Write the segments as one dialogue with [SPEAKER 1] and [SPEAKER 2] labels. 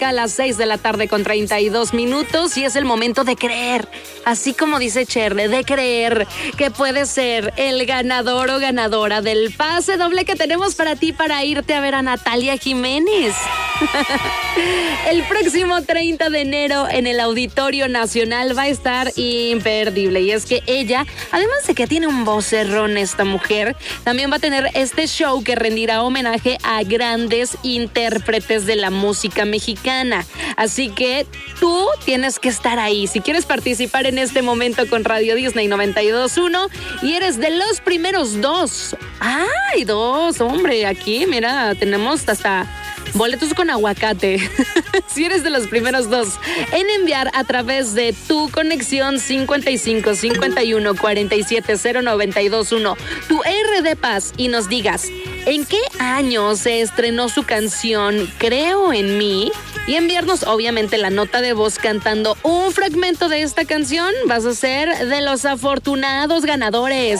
[SPEAKER 1] acá a las 6 de la tarde con 32 minutos y es el momento de creer, así como dice Cherle, de creer que puedes ser el ganador o ganadora del pase doble que tenemos para ti para irte a ver a Natalia Jiménez. El próximo 30 de enero en el Auditorio Nacional va a estar imperdible. Y es que ella, además de que tiene un vocerrón esta mujer, también va a tener este show que rendirá homenaje a grandes intérpretes de la música mexicana. Así que tú tienes que estar ahí. Si quieres participar en este momento con Radio Disney 92.1 y eres de los primeros dos. ¡Ay, dos! Hombre, aquí, mira, tenemos hasta boletos con aguacate. Si eres de los primeros dos en enviar a través de tu conexión 55 51 47 0921 tu RD Paz y nos digas en qué año se estrenó su canción Creo en mí y enviarnos obviamente la nota de voz cantando un fragmento de esta canción, vas a ser de los afortunados ganadores.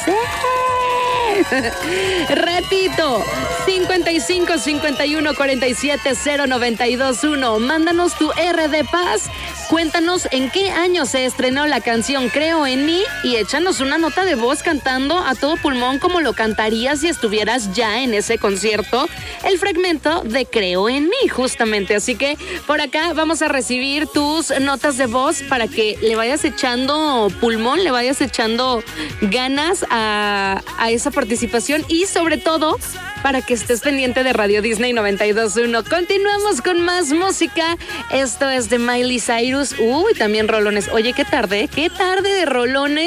[SPEAKER 1] Repito, 55 51 47 0921. Mándanos tu RD Paz. Cuéntanos en qué año se estrenó la canción Creo en mí y échanos una nota de voz cantando a todo pulmón como lo cantarías si estuvieras ya en ese concierto. El fragmento de Creo en mí, justamente. Así que por acá vamos a recibir tus notas de voz para que le vayas echando pulmón, le vayas echando ganas a esa participación y sobre todo para que estés pendiente de Radio Disney 92.1. Continuamos con más música. Esto es de Miley Cyrus. Uy, también rolones. Oye, qué tarde de rolones.